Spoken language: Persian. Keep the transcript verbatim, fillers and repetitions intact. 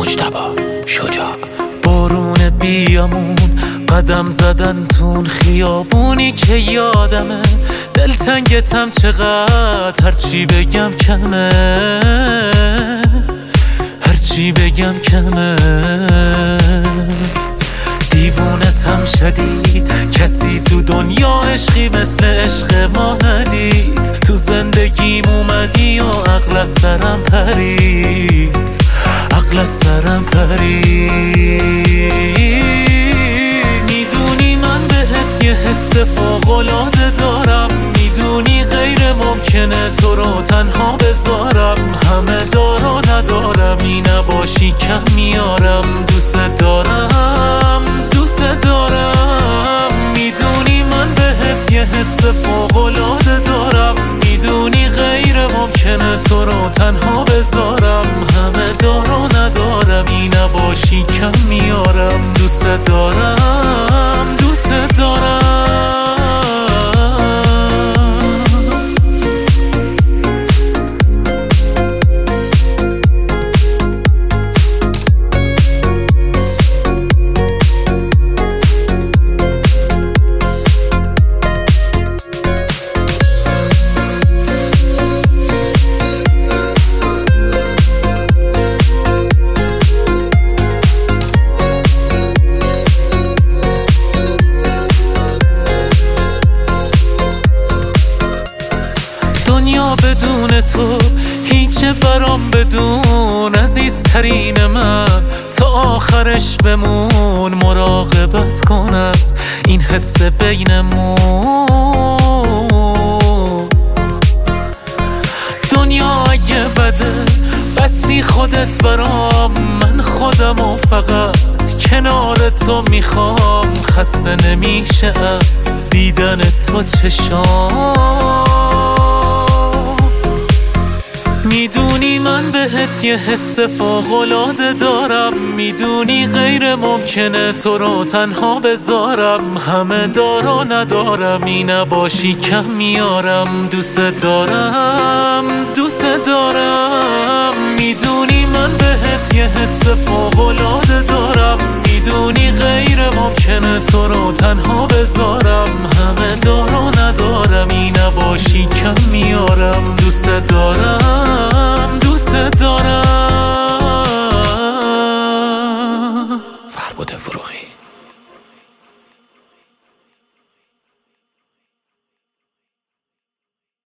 مجتبی شجاع. بارون بیامون قدم زدن تون خیابونی که یادمه، دلتنگتم چقدر هرچی بگم کمه، هرچی بگم کمه. دیوونتم شدید، کسی تو دنیا عشقی مثل عشق ما ندید. تو زندگیم اومدی و عقل از سرم پرید، عقل از سرم پرید. میدونی من بهت یه حس فوق‌العاده دارم، میدونی غیر ممکنه تو رو تنها بذارم. همه دارو ندارم، این نباشی کم میارم. دوست دارم، دوست دارم. میدونی من بهت یه حس فوق‌العاده دارم، میدونی غیر ممکنه تو رو تنها بذارم. همه دارو ندارم، این نباشی کم میارم. دوست دارم، دوست دارم. دنیا بدون تو هیچه برام، بدون عزیزترین من تا آخرش بمون. مراقبت کن از این حس بینمون. دنیا اگه بده بسی خودت برام، من خودم و فقط کنار تو میخوام. خسته نمیشه از دیدن تو چشام. میدونی من بهت یه حس فوق‌العاده دارم، میدونی غیر ممکنه تو رو تنها بذارم. همه دارو ندارم، این نباشی کم میارم. دوست دارم، دوست دارم. میدونی من بهت یه حس فوق‌العاده دارم، میدونی غیر ممکنه تو رو تنها بذارم. همه دارو ندارم، این نباشی کم میارم. دوست دارم، دوست دارم. فربود فروغی.